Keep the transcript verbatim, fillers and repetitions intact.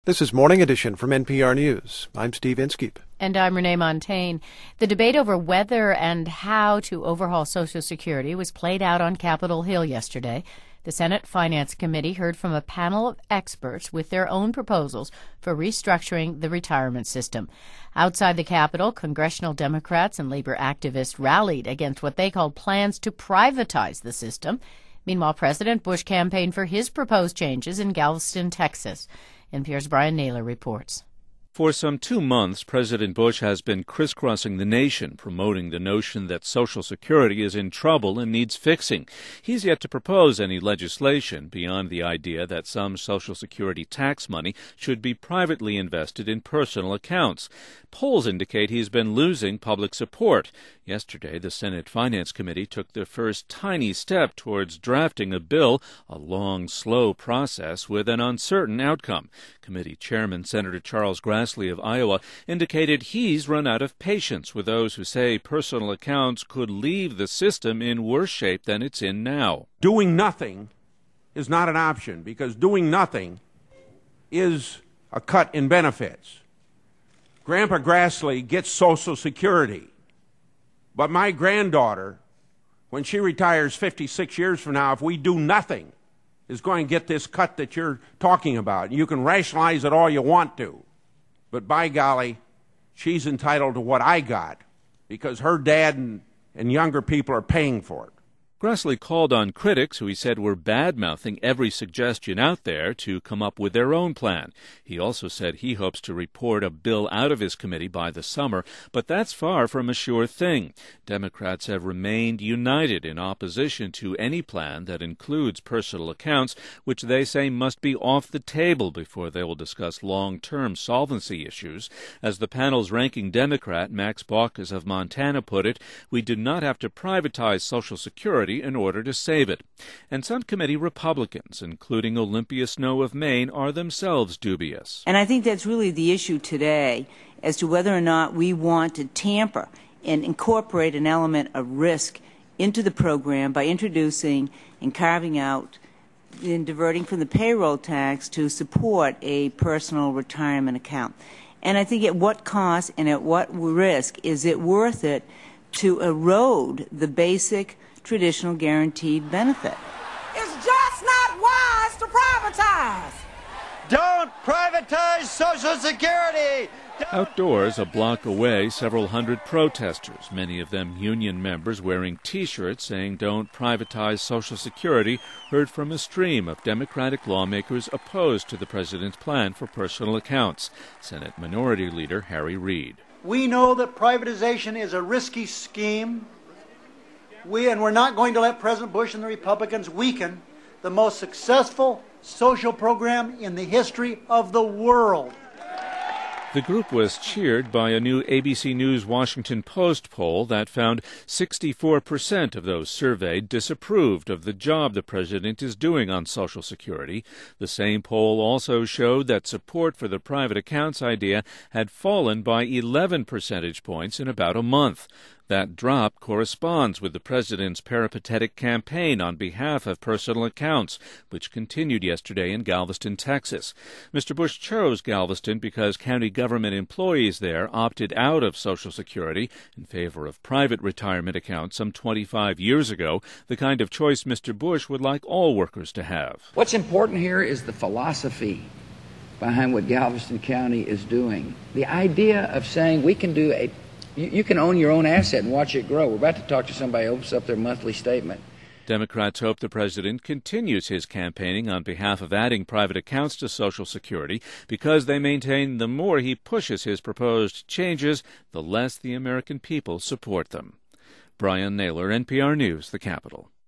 This is Morning Edition from N P R News. I'm Steve Inskeep. And I'm Renee Montagne. The debate over whether and how to overhaul Social Security was played out on Capitol Hill yesterday. The Senate Finance Committee heard from a panel of experts with their own proposals for restructuring the retirement system. Outside the Capitol, congressional Democrats and labor activists rallied against what they called plans to privatize the system. Meanwhile, President Bush campaigned for his proposed changes in Galveston, Texas. N P R's Brian Naylor reports. For some two months, President Bush has been crisscrossing the nation, promoting the notion that Social Security is in trouble and needs fixing. He's yet to propose any legislation beyond the idea that some Social Security tax money should be privately invested in personal accounts. Polls indicate he's been losing public support. Yesterday, the Senate Finance Committee took the first tiny step towards drafting a bill, a long, slow process with an uncertain outcome. Committee Chairman Senator Charles Grassley of Iowa indicated he's run out of patience with those who say personal accounts could leave the system in worse shape than it's in now. Doing nothing is not an option, because doing nothing is a cut in benefits. Grandpa Grassley gets Social Security, but my granddaughter, when she retires fifty-six years from now, if we do nothing, is going to get this cut that you're talking about. You can rationalize it all you want to, but by golly, she's entitled to what I got, because her dad and, and younger people are paying for it. Grassley called on critics, who he said were bad-mouthing every suggestion out there, to come up with their own plan. He also said he hopes to report a bill out of his committee by the summer, but that's far from a sure thing. Democrats have remained united in opposition to any plan that includes personal accounts, which they say must be off the table before they will discuss long-term solvency issues. As the panel's ranking Democrat, Max Baucus of Montana, put it, we do not have to privatize Social Security in order to save it. And some committee Republicans, including Olympia Snowe of Maine, are themselves dubious. And I think that's really the issue today, as to whether or not we want to tamper and incorporate an element of risk into the program by introducing and carving out and diverting from the payroll tax to support a personal retirement account. And I think at what cost and at what risk is it worth it to erode the basic traditional guaranteed benefit? It's just not wise to privatize. Don't privatize Social Security! Don't. Outdoors, a block away, several hundred protesters, many of them union members wearing T-shirts saying "Don't privatize Social Security," heard from a stream of Democratic lawmakers opposed to the president's plan for personal accounts. Senate Minority Leader Harry Reid. We know that privatization is a risky scheme. We, and we're not going to let President Bush and the Republicans weaken the most successful social program in the history of the world. The group was cheered by a new A B C News Washington Post poll that found sixty-four percent of those surveyed disapproved of the job the president is doing on Social Security. The same poll also showed that support for the private accounts idea had fallen by eleven percentage points in about a month. That drop corresponds with the president's peripatetic campaign on behalf of personal accounts, which continued yesterday in Galveston, Texas. Mister Bush chose Galveston because county government employees there opted out of Social Security in favor of private retirement accounts some twenty-five years ago, the kind of choice Mister Bush would like all workers to have. What's important here is the philosophy behind what Galveston County is doing. The idea of saying we can do a You, you can own your own asset and watch it grow. We're about to talk to somebody who opens up their monthly statement. Democrats hope the president continues his campaigning on behalf of adding private accounts to Social Security because they maintain the more he pushes his proposed changes, the less the American people support them. Brian Naylor, N P R News, the Capitol.